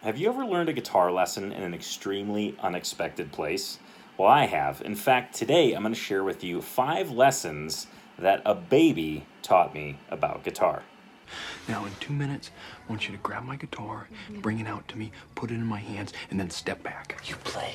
Have you ever learned a guitar lesson in an extremely unexpected place? Well, I have. In fact, today I'm going to share with you 5 lessons that a baby taught me about guitar. Now, in 2 minutes, I want you to grab my guitar, bring it out to me, put it in my hands, and then step back. You play.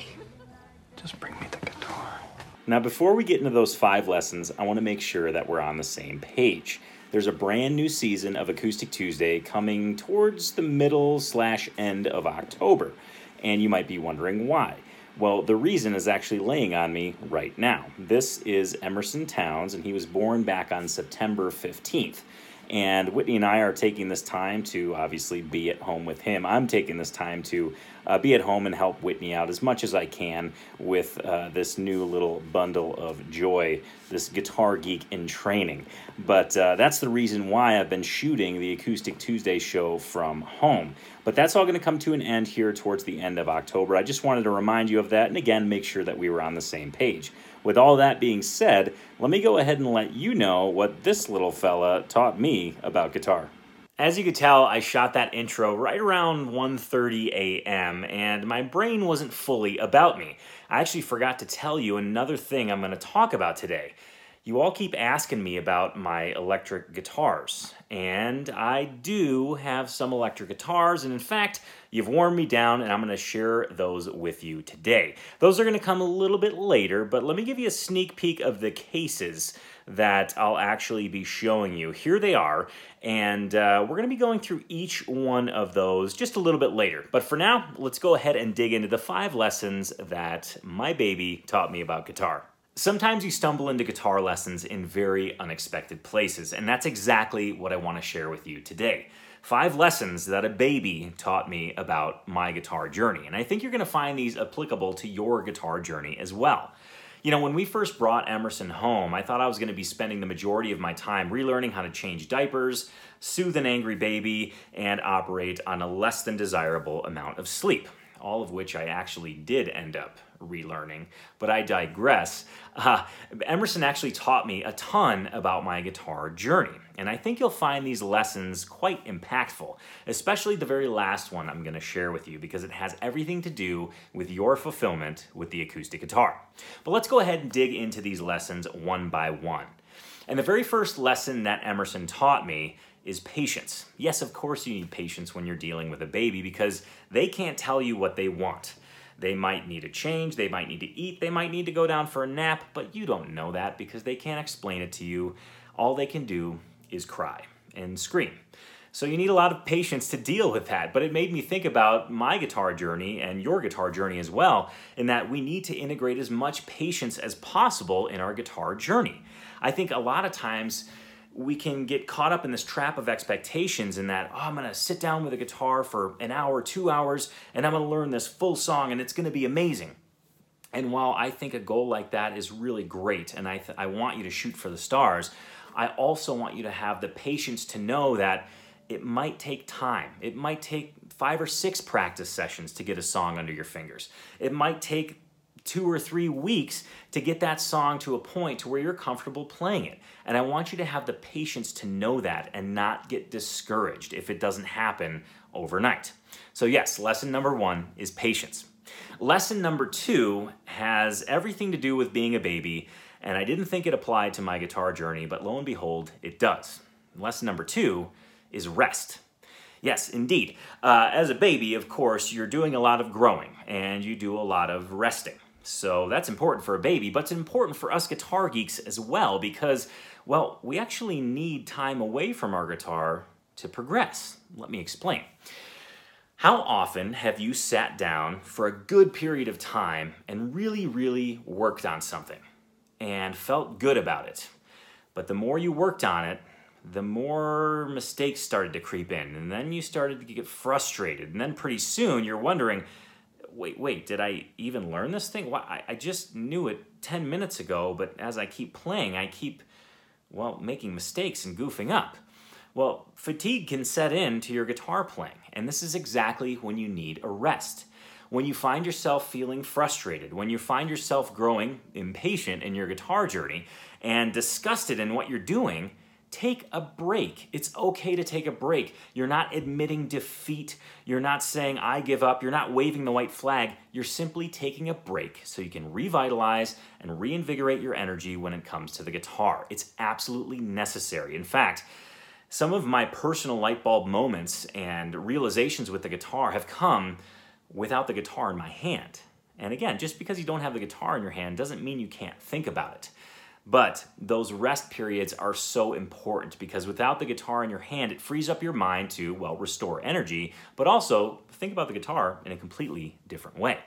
Just bring me the guitar. Now, before we get into those 5 lessons, I want to make sure that we're on the same page. There's a brand new season of Acoustic Tuesday coming towards the middle/end of October, and you might be wondering why. Well, the reason is actually laying on me right now. This is Emerson Towns, and he was born back on September 15th. And Whitney and I are taking this time to obviously be at home with him. I'm taking this time to be at home and help Whitney out as much as I can with this new little bundle of joy, this Guitar Geek in training. But that's the reason why I've been shooting the Acoustic Tuesday show from home. But that's all going to come to an end here towards the end of October. I just wanted to remind you of that, and again, make sure that we were on the same page. With all that being said, let me go ahead and let you know what this little fella taught me about guitar. As you could tell, I shot that intro right around 1:30 a.m., and my brain wasn't fully about me. I actually forgot to tell you another thing I'm going to talk about today. You all keep asking me about my electric guitars, and I do have some electric guitars, and in fact, you've worn me down, and I'm going to share those with you today. Those are going to come a little bit later, but let me give you a sneak peek of the cases that I'll actually be showing you. Here they are, and we're going to be going through each one of those just a little bit later. But for now, let's go ahead and dig into the 5 lessons that my baby taught me about guitar. Sometimes you stumble into guitar lessons in very unexpected places, and that's exactly what I want to share with you today. 5 lessons that a baby taught me about my guitar journey, and I think you're going to find these applicable to your guitar journey as well. You know, when we first brought Emerson home, I thought I was going to be spending the majority of my time relearning how to change diapers, soothe an angry baby, and operate on a less than desirable amount of sleep, all of which I actually did end up relearning, but I digress. Emerson actually taught me a ton about my guitar journey, and I think you'll find these lessons quite impactful, especially the very last one I'm going to share with you because it has everything to do with your fulfillment with the acoustic guitar. But let's go ahead and dig into these lessons one by one. And the very first lesson that Emerson taught me is patience. Yes, of course you need patience when you're dealing with a baby because they can't tell you what they want. They might need a change, they might need to eat, they might need to go down for a nap, but you don't know that because they can't explain it to you. All they can do is cry and scream. So you need a lot of patience to deal with that, but it made me think about my guitar journey and your guitar journey as well, in that we need to integrate as much patience as possible in our guitar journey. I think a lot of times we can get caught up in this trap of expectations in that, I'm going to sit down with a guitar for an hour, 2 hours, and I'm going to learn this full song, and it's going to be amazing. And while I think a goal like that is really great, and I want you to shoot for the stars, I also want you to have the patience to know that it might take time. It might take 5 or 6 practice sessions to get a song under your fingers. It might take 2 or 3 weeks to get that song to a point to where you're comfortable playing it. And I want you to have the patience to know that and not get discouraged if it doesn't happen overnight. So yes, lesson number 1 is patience. Lesson number 2 has everything to do with being a baby, and I didn't think it applied to my guitar journey, but lo and behold, it does. Lesson number 2 is rest. Yes, indeed. As a baby, of course, you're doing a lot of growing, and you do a lot of resting. So that's important for a baby, but it's important for us guitar geeks as well because, well, we actually need time away from our guitar to progress. Let me explain. How often have you sat down for a good period of time and really worked on something and felt good about it? But the more you worked on it, the more mistakes started to creep in, and then you started to get frustrated, and then pretty soon you're wondering, wait, did I even learn this thing? Why, I just knew it 10 minutes ago, but as I keep playing, I keep, making mistakes and goofing up. Well, fatigue can set in to your guitar playing, and this is exactly when you need a rest. When you find yourself feeling frustrated, when you find yourself growing impatient in your guitar journey and disgusted in what you're doing, take a break. It's okay to take a break. You're not admitting defeat. You're not saying, I give up. You're not waving the white flag. You're simply taking a break so you can revitalize and reinvigorate your energy when it comes to the guitar. It's absolutely necessary. In fact, some of my personal light bulb moments and realizations with the guitar have come without the guitar in my hand. And again, just because you don't have the guitar in your hand doesn't mean you can't think about it. But those rest periods are so important because without the guitar in your hand, it frees up your mind to, well, restore energy, but also think about the guitar in a completely different way.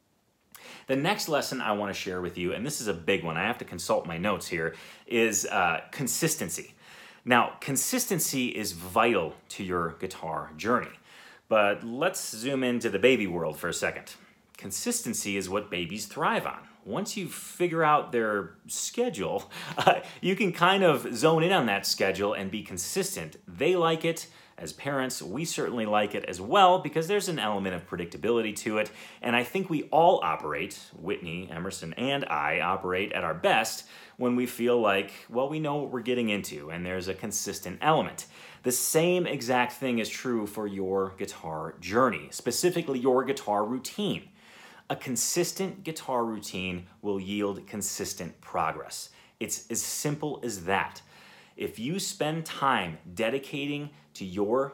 The next lesson I want to share with you, and this is a big one, I have to consult my notes here, is consistency. Now, consistency is vital to your guitar journey. But let's zoom into the baby world for a second. Consistency is what babies thrive on. Once you figure out their schedule, you can kind of zone in on that schedule and be consistent. They like it. As parents, we certainly like it as well because there's an element of predictability to it. And I think we all operate, Whitney, Emerson, and I operate at our best when we feel like, well, we know what we're getting into and there's a consistent element. The same exact thing is true for your guitar journey, specifically your guitar routine. A consistent guitar routine will yield consistent progress. It's as simple as that. If you spend time dedicated to your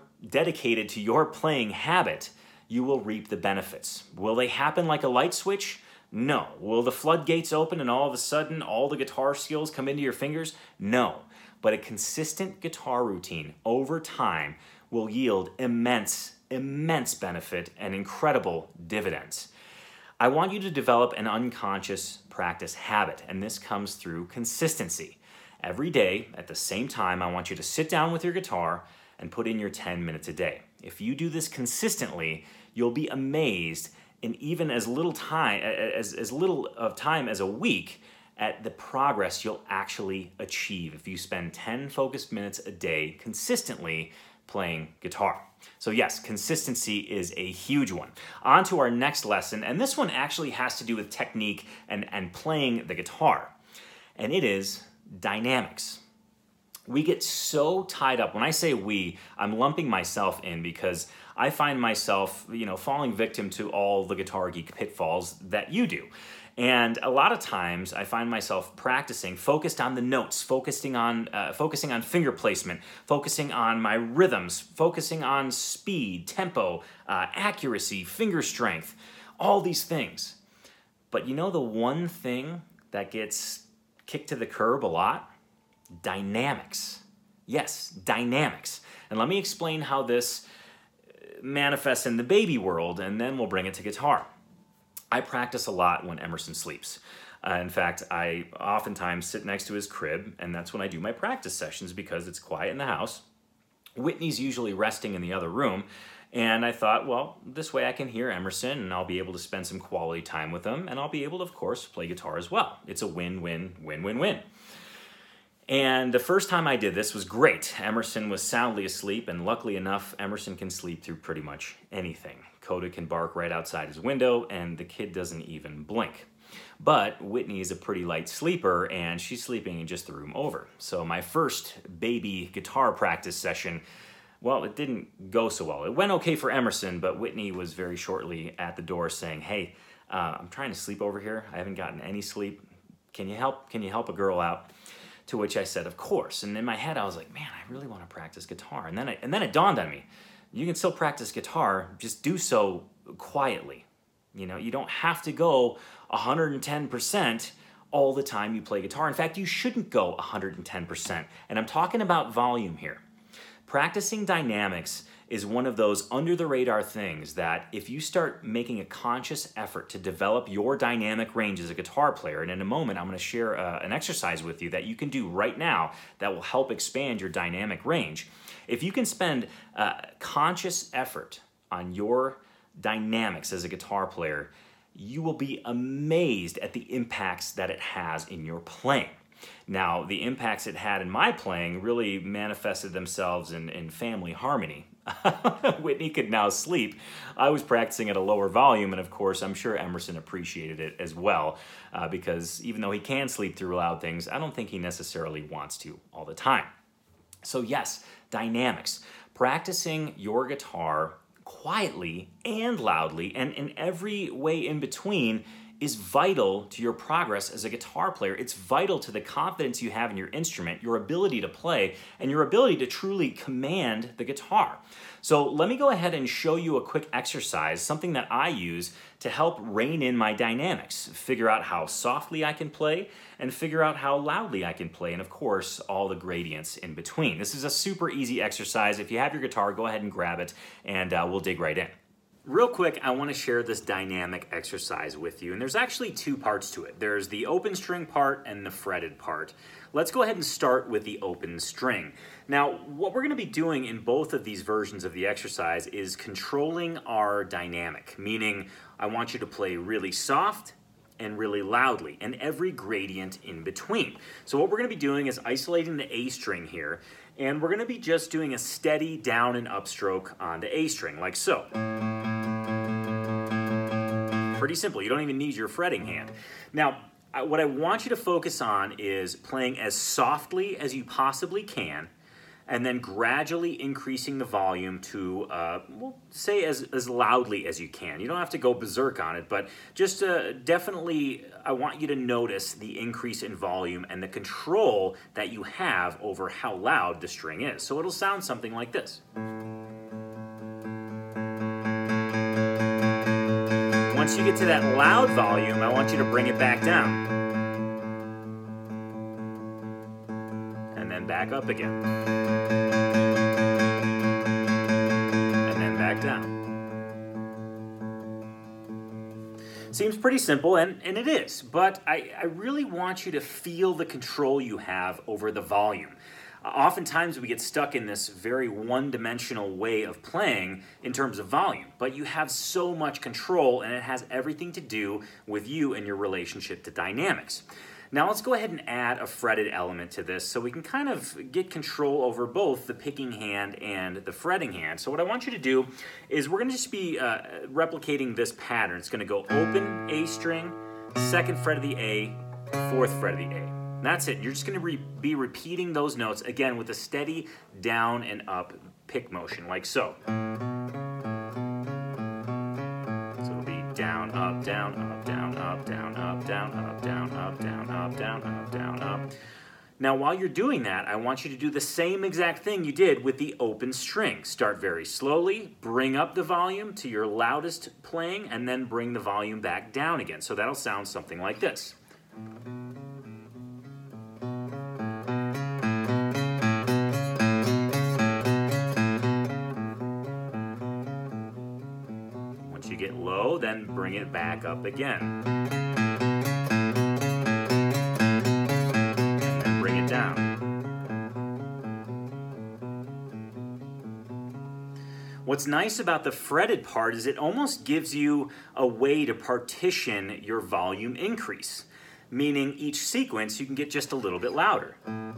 playing habit, you will reap the benefits. Will they happen like a light switch? No. Will the floodgates open and all of a sudden all the guitar skills come into your fingers? No. But a consistent guitar routine over time will yield immense benefit and incredible dividends. I want you to develop an unconscious practice habit, and this comes through consistency. Every day, at the same time, I want you to sit down with your guitar and put in your 10 minutes a day. If you do this consistently, you'll be amazed in even as little time as a week at the progress you'll actually achieve if you spend 10 focused minutes a day consistently playing guitar. So yes, consistency is a huge one. On to our next lesson, and this one actually has to do with technique and playing the guitar, and it is dynamics. We get so tied up. When I say we, I'm lumping myself in because I find myself, falling victim to all the guitar geek pitfalls that you do. And a lot of times I find myself practicing, focused on the notes, focusing on finger placement, focusing on my rhythms, focusing on speed, tempo, accuracy, finger strength, all these things. But the one thing that gets kicked to the curb a lot? Dynamics. Yes, dynamics. And let me explain how this manifests in the baby world, and then we'll bring it to guitar. I practice a lot when Emerson sleeps. In fact, I oftentimes sit next to his crib, and that's when I do my practice sessions because it's quiet in the house. Whitney's usually resting in the other room, and I thought, well, this way I can hear Emerson, and I'll be able to spend some quality time with him, and I'll be able to, of course, play guitar as well. It's a win-win-win-win-win. And the first time I did this was great. Emerson was soundly asleep, and luckily enough, Emerson can sleep through pretty much anything. Coda can bark right outside his window, and the kid doesn't even blink. But Whitney is a pretty light sleeper, and she's sleeping in just the room over. So my first baby guitar practice session, well, it didn't go so well. It went okay for Emerson, but Whitney was very shortly at the door saying, hey, I'm trying to sleep over here. I haven't gotten any sleep. Can you help? Can you help a girl out? To which I said, of course. And in my head, I was like, man, I really want to practice guitar. And then it dawned on me, you can still practice guitar, just do so quietly. You don't have to go 110% all the time you play guitar. In fact, you shouldn't go 110%. And I'm talking about volume here. Practicing dynamics is one of those under-the-radar things that if you start making a conscious effort to develop your dynamic range as a guitar player, and in a moment I'm going to share an exercise with you that you can do right now that will help expand your dynamic range. If you can spend conscious effort on your dynamics as a guitar player, you will be amazed at the impacts that it has in your playing. Now, the impacts it had in my playing really manifested themselves in family harmony. Whitney could now sleep. I was practicing at a lower volume, and of course, I'm sure Emerson appreciated it as well, because even though he can sleep through loud things, I don't think he necessarily wants to all the time. So yes, dynamics. Practicing your guitar quietly and loudly and in every way in between is vital to your progress as a guitar player. It's vital to the confidence you have in your instrument, your ability to play, and your ability to truly command the guitar. So let me go ahead and show you a quick exercise, something that I use to help rein in my dynamics, figure out how softly I can play, and figure out how loudly I can play, and of course, all the gradients in between. This is a super easy exercise. If you have your guitar, go ahead and grab it, and we'll dig right in. Real quick, I want to share this dynamic exercise with you, and there's actually two parts to it. There's the open string part and the fretted part. Let's go ahead and start with the open string. Now, what we're going to be doing in both of these versions of the exercise is controlling our dynamic, meaning I want you to play really soft and really loudly, and every gradient in between. So what we're going to be doing is isolating the A string here, and we're going to be just doing a steady down and up stroke on the A string, like so. Pretty simple. You don't even need your fretting hand. Now, what I want you to focus on is playing as softly as you possibly can, and then gradually increasing the volume to, well, say as loudly as you can. You don't have to go berserk on it, but just definitely, I want you to notice the increase in volume and the control that you have over how loud the string is. So it'll sound something like this. Once you get to that loud volume, I want you to bring it back down. And then back up again. And then back down. Seems pretty simple, and it is, but I really want you to feel the control you have over the volume. Oftentimes we get stuck in this very one-dimensional way of playing in terms of volume, but you have so much control, and it has everything to do with you and your relationship to dynamics. Now let's go ahead and add a fretted element to this so we can kind of get control over both the picking hand and the fretting hand. So what I want you to do is we're going to just be replicating this pattern. It's going to go open A string, second fret of the A, fourth fret of the A. That's it. You're just going to be repeating those notes, again, with a steady down and up pick motion, like so. So it'll be down, up, down, up, down, up, down, up, down, up, down, up, down, up, down, up, down, up. Now, while you're doing that, I want you to do the same exact thing you did with the open string. Start very slowly, bring up the volume to your loudest playing, and then bring the volume back down again. So that'll sound something like this. You get low, then bring it back up again. And then bring it down. What's nice about the fretted part is it almost gives you a way to partition your volume increase, meaning each sequence you can get just a little bit louder.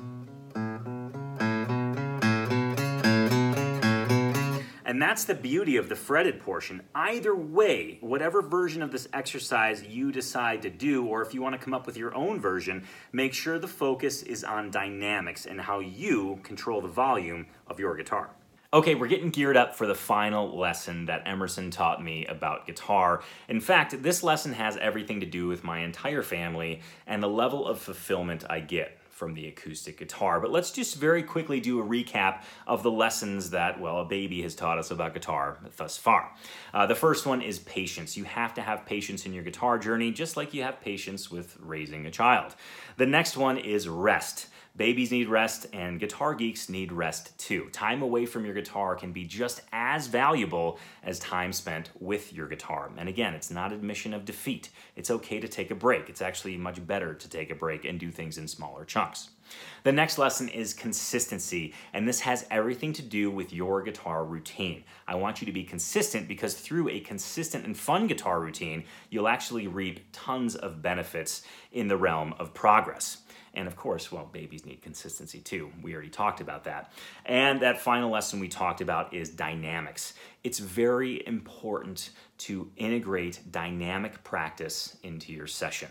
And that's the beauty of the fretted portion. Either way, whatever version of this exercise you decide to do, or if you want to come up with your own version, make sure the focus is on dynamics and how you control the volume of your guitar. Okay, we're getting geared up for the final lesson that Emerson taught me about guitar. In fact, this lesson has everything to do with my entire family and the level of fulfillment I get from the acoustic guitar. But let's just very quickly do a recap of the lessons that, well, a baby has taught us about guitar thus far. The first one is patience. You have to have patience in your guitar journey, just like you have patience with raising a child. The next one is rest. Babies need rest, and guitar geeks need rest too. Time away from your guitar can be just as valuable as time spent with your guitar. And again, it's not admission of defeat. It's okay to take a break. It's actually much better to take a break and do things in smaller chunks. The next lesson is consistency, and this has everything to do with your guitar routine. I want you to be consistent because through a consistent and fun guitar routine, you'll actually reap tons of benefits in the realm of progress. And of course, well, babies need consistency too. We already talked about that. And that final lesson we talked about is dynamics. It's very important to integrate dynamic practice into your sessions.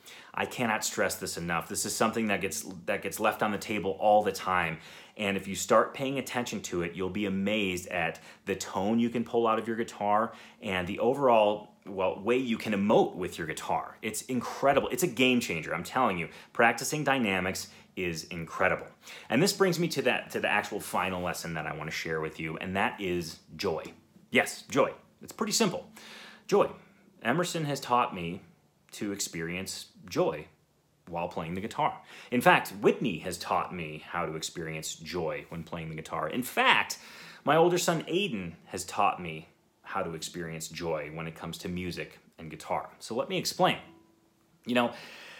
I cannot stress this enough. This is something that gets left on the table all the time. And if you start paying attention to it, you'll be amazed at the tone you can pull out of your guitar and the overall, way you can emote with your guitar. It's incredible. It's a game changer, I'm telling you. Practicing dynamics is incredible. And this brings me to the actual final lesson that I want to share with you, and that is joy. Yes, joy. It's pretty simple. Joy. Emerson has taught me to experience joy while playing the guitar. In fact, Whitney has taught me how to experience joy when playing the guitar. In fact, my older son Aiden has taught me how to experience joy when it comes to music and guitar. So let me explain. You know,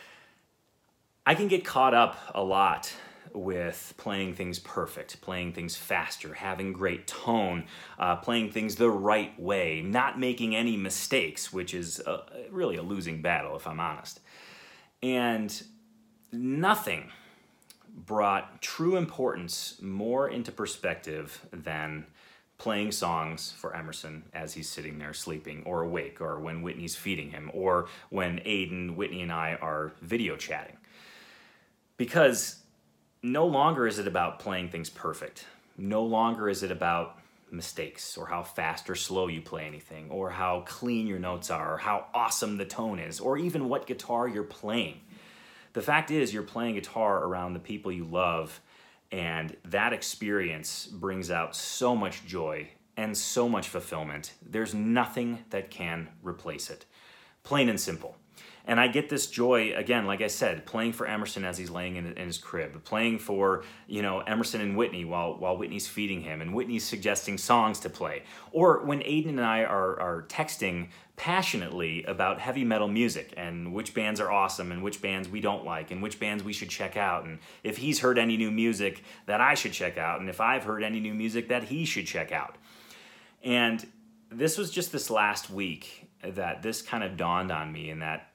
I can get caught up a lot with playing things perfect, playing things faster, having great tone, playing things the right way, not making any mistakes, which is really a losing battle, if I'm honest. And nothing brought true importance more into perspective than playing songs for Emerson as he's sitting there sleeping or awake, or when Whitney's feeding him, or when Aiden, Whitney, and I are video chatting. Because no longer is it about playing things perfect. No longer is it about mistakes or how fast or slow you play anything, or how clean your notes are, or how awesome the tone is, or even what guitar you're playing. The fact is, you're playing guitar around the people you love, and that experience brings out so much joy and so much fulfillment. There's nothing that can replace it. Plain and simple. And I get this joy, again, like I said, playing for Emerson as he's laying in his crib, playing for, Emerson and Whitney while Whitney's feeding him, and Whitney's suggesting songs to play. Or when Aiden and I are texting passionately about heavy metal music and which bands are awesome and which bands we don't like and which bands we should check out, and if he's heard any new music that I should check out, and if I've heard any new music that he should check out. And this was just this last week that this kind of dawned on me, and that,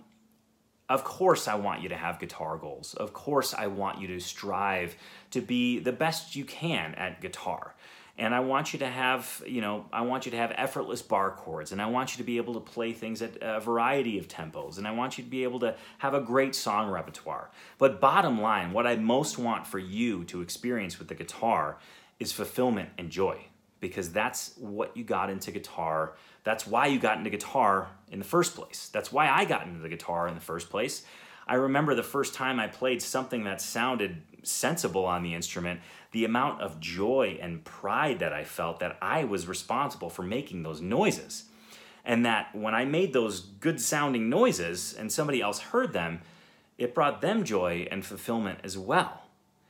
of course I want you to have guitar goals. Of course I want you to strive to be the best you can at guitar. And I want you to have, effortless bar chords, and I want you to be able to play things at a variety of tempos, and I want you to be able to have a great song repertoire. But bottom line, what I most want for you to experience with the guitar is fulfillment and joy, because that's what you got into guitar. That's why you got into guitar in the first place. That's why I got into the guitar in the first place. I remember the first time I played something that sounded sensible on the instrument, the amount of joy and pride that I felt that I was responsible for making those noises. And that when I made those good sounding noises and somebody else heard them, it brought them joy and fulfillment as well.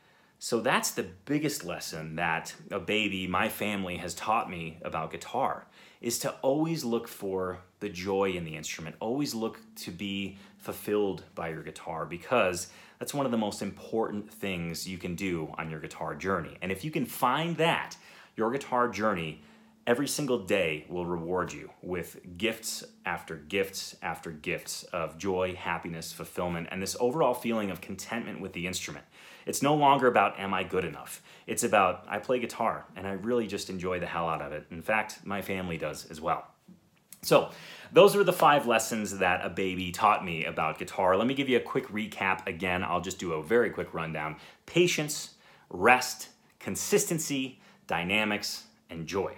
So that's the biggest lesson that a baby, my family, has taught me about guitar, is to always look for the joy in the instrument. Always look to be fulfilled by your guitar, because that's one of the most important things you can do on your guitar journey. And if you can find that, your guitar journey every single day will reward you with gifts after gifts after gifts of joy, happiness, fulfillment, and this overall feeling of contentment with the instrument. It's no longer about, am I good enough? It's about, I play guitar and I really just enjoy the hell out of it. In fact, my family does as well. So those are the 5 lessons that a baby taught me about guitar. Let me give you a quick recap again. I'll just do a very quick rundown. Patience, rest, consistency, dynamics, and joy.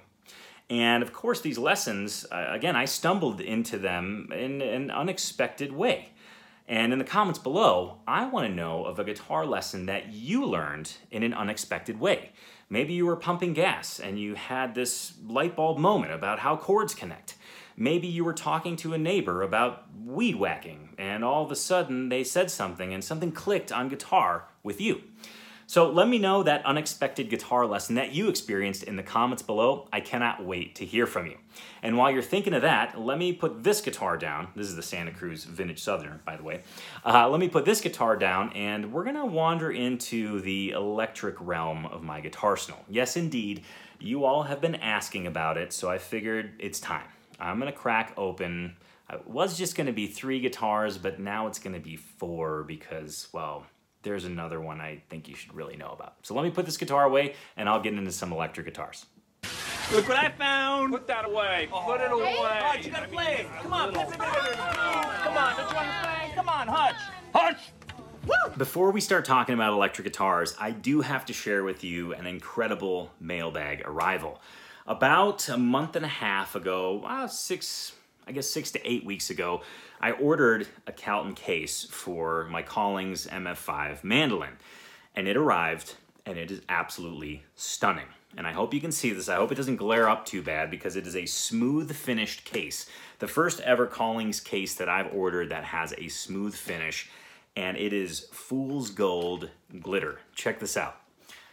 And of course, these lessons, again, I stumbled into them in an unexpected way. And in the comments below, I want to know of a guitar lesson that you learned in an unexpected way. Maybe you were pumping gas and you had this light bulb moment about how chords connect. Maybe you were talking to a neighbor about weed whacking, and all of a sudden they said something and something clicked on guitar with you. So let me know that unexpected guitar lesson that you experienced in the comments below. I cannot wait to hear from you. And while you're thinking of that, let me put this guitar down. This is the Santa Cruz Vintage Southerner, by the way. Let me put this guitar down, and we're gonna wander into the electric realm of my guitar arsenal. Yes, indeed, you all have been asking about it, so I figured it's time. I'm gonna crack open, it was just gonna be 3 guitars, but now it's gonna be 4 because, well, there's another one I think you should really know about. So let me put this guitar away, and I'll get into some electric guitars. Look what I found! Put that away! Oh. Put it away! All right, you gotta play it! Come on, come on, don't you want to play? Come on! on, Hutch. Hutch! Before we start talking about electric guitars, I do have to share with you an incredible mailbag arrival. About a month and a half ago, 6 to 8 weeks ago, I ordered a Calton case for my Collings MF5 mandolin, and it arrived, and it is absolutely stunning. And I hope you can see this. I hope it doesn't glare up too bad because it is a smooth finished case. The first ever Collings case that I've ordered that has a smooth finish, and it is Fool's Gold glitter. Check this out.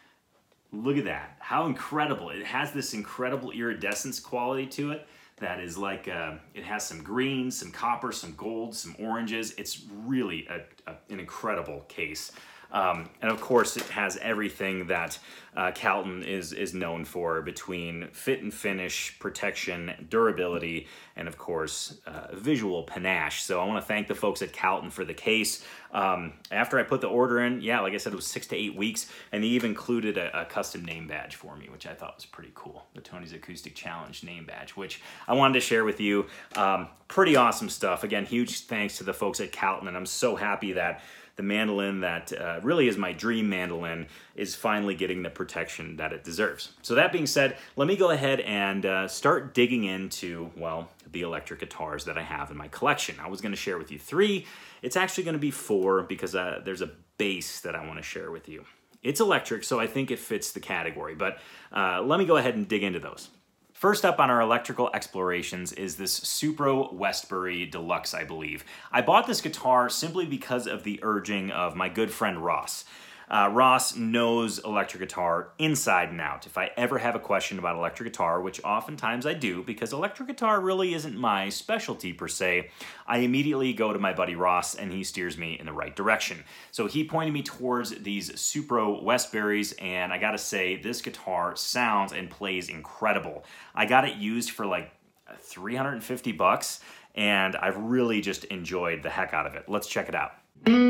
Look at that. How incredible. It has this incredible iridescence quality to it that is like, it has some greens, some copper, some gold, some oranges. It's really an incredible case. And of course, it has everything that Calton is known for between fit and finish, protection, durability, and of course, visual panache. So I want to thank the folks at Calton for the case. After I put the order in, like I said, it was 6 to 8 weeks, and they even included a custom name badge for me, which I thought was pretty cool. The Tony's Acoustic Challenge name badge, which I wanted to share with you. Pretty awesome stuff. Again, huge thanks to the folks at Calton, and I'm so happy that the mandolin that really is my dream mandolin is finally getting the protection that it deserves. So that being said, let me go ahead and start digging into, the electric guitars that I have in my collection. I was going to share with you 3. It's actually going to be 4 because there's a bass that I want to share with you. It's electric, so I think it fits the category, but let me go ahead and dig into those. First up on our electrical explorations is this Supro Westbury Deluxe, I believe. I bought this guitar simply because of the urging of my good friend Ross. Ross knows electric guitar inside and out. If I ever have a question about electric guitar, which oftentimes I do, because electric guitar really isn't my specialty per se, I immediately go to my buddy Ross and he steers me in the right direction. So he pointed me towards these Supro Westburys, and I gotta say, this guitar sounds and plays incredible. I got it used for like $350, and I've really just enjoyed the heck out of it. Let's check it out.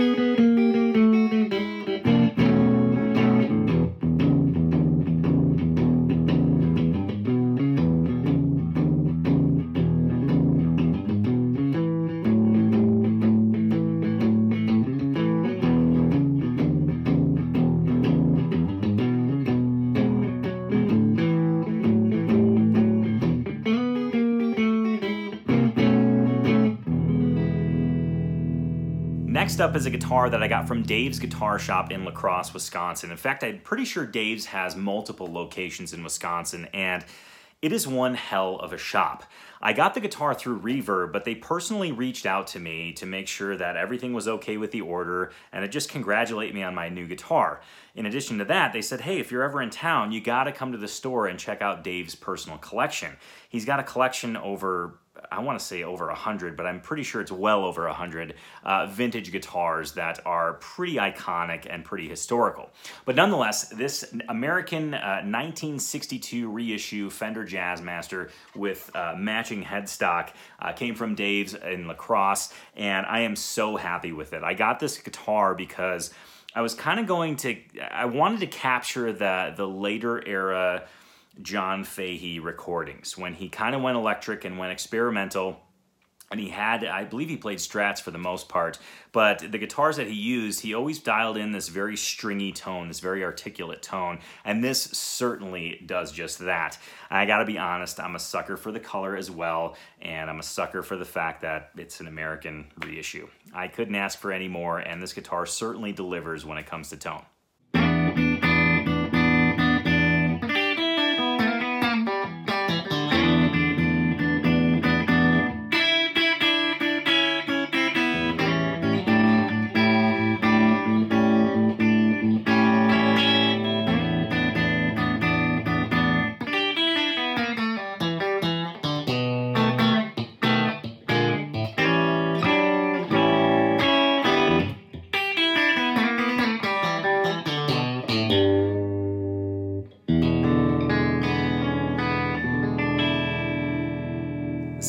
Next up is a guitar that I got from Dave's Guitar Shop in La Crosse, Wisconsin. In fact, I'm pretty sure Dave's has multiple locations in Wisconsin, and it is one hell of a shop. I got the guitar through Reverb, but they personally reached out to me to make sure that everything was okay with the order and to just congratulate me on my new guitar. In addition to that, they said, hey, if you're ever in town, you gotta come to the store and check out Dave's personal collection. He's got a collection over, I want to say over 100, but I'm pretty sure it's well over 100 vintage guitars that are pretty iconic and pretty historical. But nonetheless, this American 1962 reissue Fender Jazzmaster with matching headstock came from Dave's in La Crosse, and I am so happy with it. I got this guitar because I was kind of I wanted to capture the later era John Fahey recordings when he kind of went electric and went experimental, and he had, I believe he played Strats for the most part, but the guitars that he used, he always dialed in this very stringy tone, this very articulate tone, and this certainly does just that. And I gotta be honest, I'm a sucker for the color as well, and I'm a sucker for the fact that it's an American reissue. I couldn't ask for any more, and this guitar certainly delivers when it comes to tone.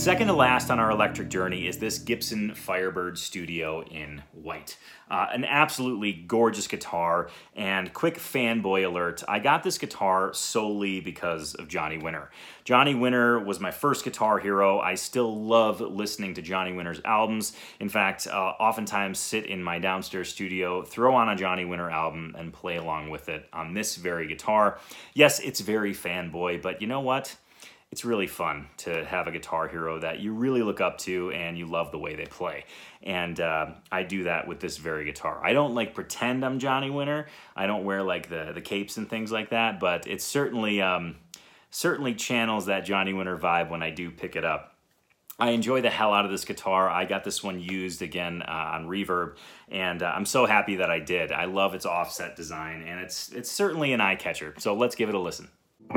Second to last on our electric journey is this Gibson Firebird Studio in white. An absolutely gorgeous guitar, and quick fanboy alert, I got this guitar solely because of Johnny Winter. Johnny Winter was my first guitar hero. I still love listening to Johnny Winter's albums. In fact, oftentimes sit in my downstairs studio, throw on a Johnny Winter album, and play along with it on this very guitar. Yes, it's very fanboy, but you know what? It's really fun to have a guitar hero that you really look up to and you love the way they play. And I do that with this very guitar. I don't like pretend I'm Johnny Winter. I don't wear like the capes and things like that, but it certainly channels that Johnny Winter vibe when I do pick it up. I enjoy the hell out of this guitar. I got this one used again on Reverb, and I'm so happy that I did. I love its offset design, and it's certainly an eye catcher. So let's give it a listen.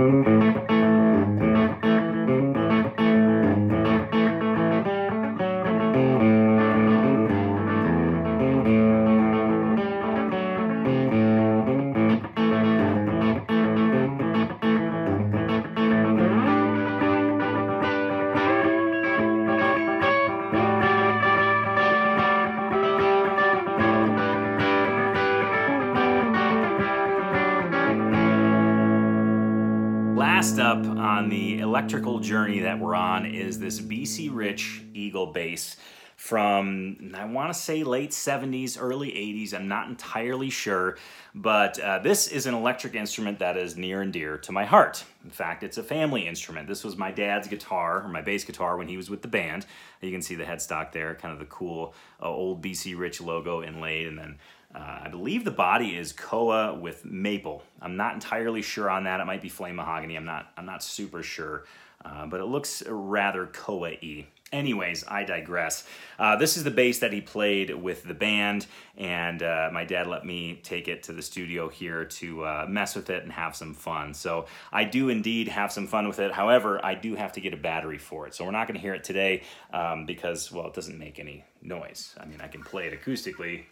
Last up on the electrical journey that we're on is this BC Rich Eagle bass from, I want to say late 70s, early 80s. I'm not entirely sure, but this is an electric instrument that is near and dear to my heart. In fact, it's a family instrument. This was my dad's guitar, or my bass guitar, when he was with the band. You can see the headstock there, kind of the cool old BC Rich logo inlaid, and then I believe the body is koa with maple. I'm not entirely sure on that. It might be flame mahogany. I'm not super sure, but it looks rather koa-y. Anyways, I digress. This is the bass that he played with the band, and my dad let me take it to the studio here to mess with it and have some fun. So I do indeed have some fun with it. However, I do have to get a battery for it. So we're not going to hear it today because, well, it doesn't make any noise. I mean, I can play it acoustically,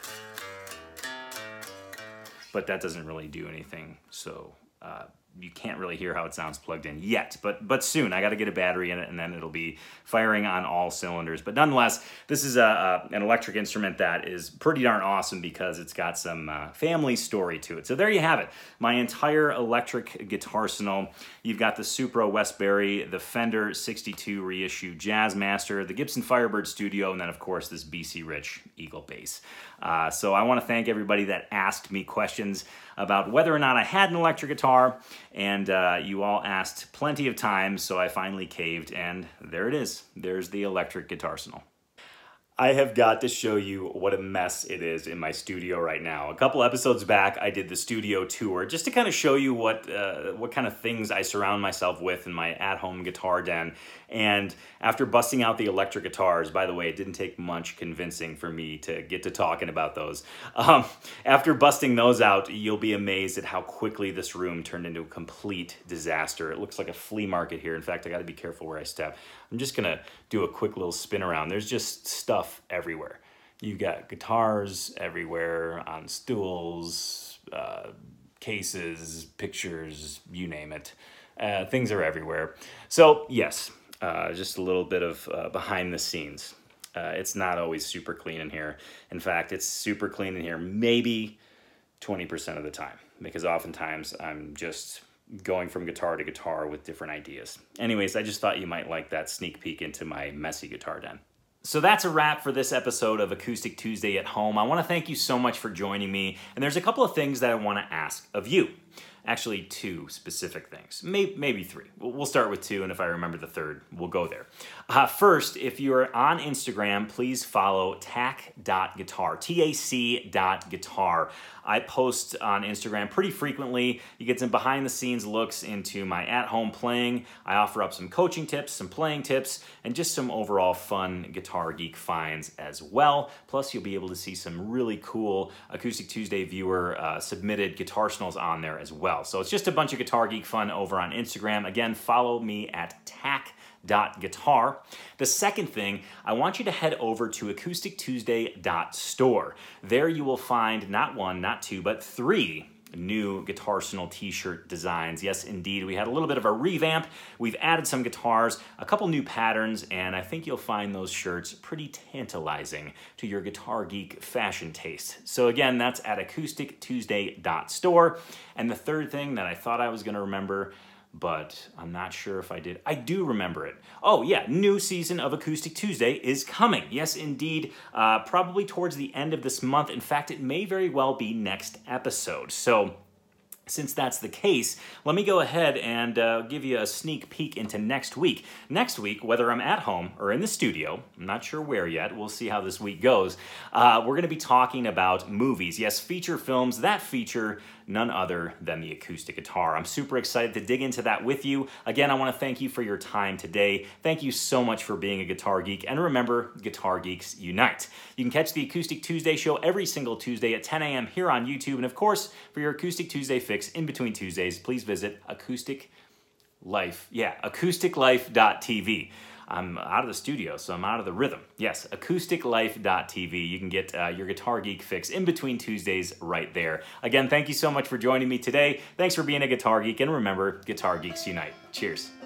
but that doesn't really do anything, so you can't really hear how it sounds plugged in yet, but soon. I got to get a battery in it, and then it'll be firing on all cylinders. But nonetheless, this is an electric instrument that is pretty darn awesome because it's got some family story to it. So there you have it, my entire electric guitar arsenal. You've got the Supro Westbury, the Fender 62 reissue Jazzmaster, the Gibson Firebird Studio, and then, of course, this BC Rich Eagle bass. So I want to thank everybody that asked me questions about whether or not I had an electric guitar, and you all asked plenty of times, so I finally caved, and there it is. There's the electric guitar arsenal. I have got to show you what a mess it is in my studio right now. A couple episodes back, I did the studio tour just to kind of show you what kind of things I surround myself with in my at-home guitar den. And after busting out the electric guitars, by the way, it didn't take much convincing for me to get to talking about those. After busting those out, you'll be amazed at how quickly this room turned into a complete disaster. It looks like a flea market here. In fact, I got to be careful where I step. I'm just going to do a quick little spin around. There's just stuff everywhere. You've got guitars everywhere, on stools, cases, pictures, you name it. Things are everywhere. So yes, just a little bit of behind the scenes. It's not always super clean in here. In fact, it's super clean in here maybe 20% of the time, because oftentimes I'm just going from guitar to guitar with different ideas. Anyways, I just thought you might like that sneak peek into my messy guitar den. So that's a wrap for this episode of Acoustic Tuesday at Home. I want to thank you so much for joining me, and there's a couple of things that I want to ask of you. Actually, two specific things, maybe three. We'll start with two, and if I remember the third, we'll go there. First, if you're on Instagram, please follow tac.guitar, TAC.guitar. I post on Instagram pretty frequently. You get some behind-the-scenes looks into my at-home playing. I offer up some coaching tips, some playing tips, and just some overall fun guitar geek finds as well. Plus, you'll be able to see some really cool Acoustic Tuesday viewer submitted guitar arsenals on there as well. So it's just a bunch of guitar geek fun over on Instagram. Again, follow me at tac.guitar. The second thing, I want you to head over to acoustictuesday.store. There you will find not one, not two, but three new Guitarsenal t-shirt designs. Yes, indeed, we had a little bit of a revamp. We've added some guitars, a couple new patterns, and I think you'll find those shirts pretty tantalizing to your Guitar Geek fashion taste. So again, that's at acoustictuesday.store. And the third thing that I thought I was going to remember, but I'm not sure if I did. I do remember it. Oh yeah, new season of Acoustic Tuesday is coming. Yes, indeed, probably towards the end of this month. In fact, it may very well be next episode. So since that's the case, let me go ahead and give you a sneak peek into next week. Next week, whether I'm at home or in the studio, I'm not sure where yet, we'll see how this week goes, we're going to be talking about movies. Yes, feature films that feature none other than the acoustic guitar. I'm super excited to dig into that with you. Again, I want to thank you for your time today. Thank you so much for being a guitar geek. And remember, Guitar Geeks Unite. You can catch the Acoustic Tuesday show every single Tuesday at 10 a.m. here on YouTube. And of course, for your Acoustic Tuesday fix in between Tuesdays, please visit acousticlife.tv. I'm out of the studio, so I'm out of the rhythm. Yes, acousticlife.tv. You can get your Guitar Geek fix in between Tuesdays right there. Again, thank you so much for joining me today. Thanks for being a Guitar Geek, and remember, Guitar Geeks Unite. Cheers.